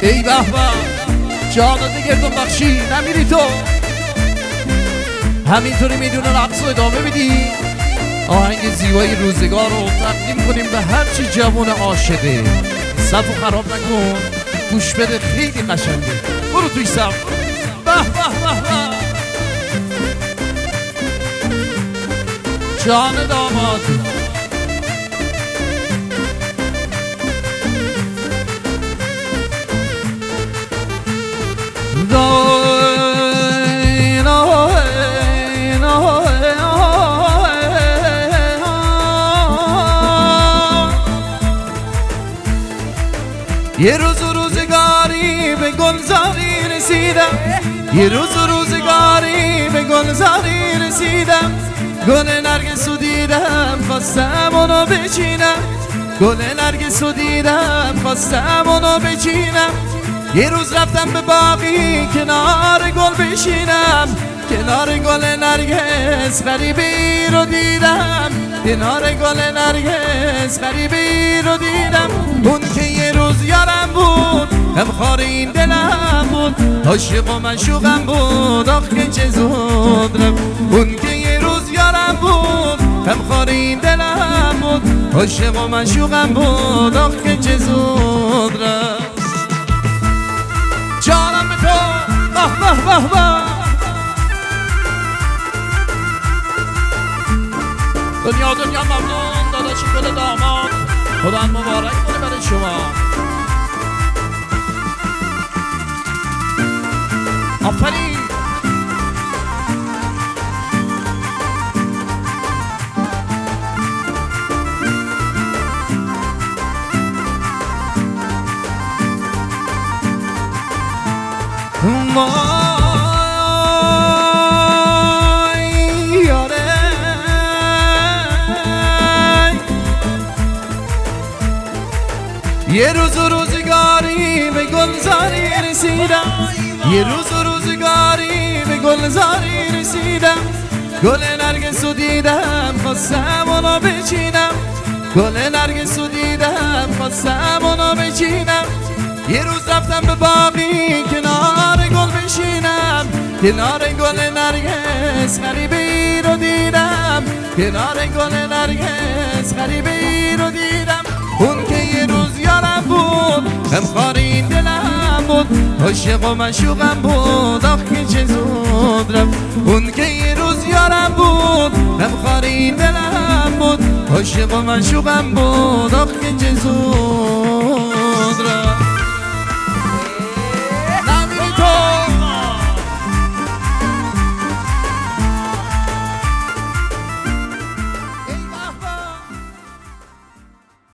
ای به به جانت گردون بخشی نمیری تو همینطوری میدونه رقص رو ادامه بدی آهنگ زیبای روزگار رو تقدیم کنیم به هرچی جوان عاشقه صف خراب نکن گوش بده خیلی قشنگه برو توی صف به به به به جان داماد یه روز روزگاری به گلزاری رسیدم یه روز روزگاری به گلزاری رسیدم گل نرگسو دیدم خواستم اونو بچینم گل نرگسو دیدم خواستم اونو بچینم یه روز رفتم به باقی کنار گل بشینم کنار گل نرگس غریبی رو دیدم کنار گل نرگس غریبی رو دیدم اون که یه روز یارم بود غمخوار این دلم بود عاشق و معشوقم بود آخ که چه زود رفت اون که یه روز یارم بود غمخوار این دلم بود عاشق و معشوقم بود آخ که چه زود رفت جانم به تو به به به به دنیا دنیا ممنون داداشی گل داماد خدا مبارک کنه برای شما آفرین یه روز روزگاری به گلزاری رسیدم یه روز روزگاری به گلزاری رسیدم گل نرگسو دیدم خواستم اونو بچینم گل نرگسو دیدم خواستم اونو بچینم یه روز رفتم به باقی کنار گل بشینم کنار گل نرگس غریبی رو دیدم کنار گل نرگس غریبی رو دیدم اون که یه روز یارم بود غمخوار این دلم بود عاشق و معشوقم بود آخ که چه زود رفت اون که یه روز یارم بود غمخوار این دلم بود عاشق و معشوقم بود آخ که چه زود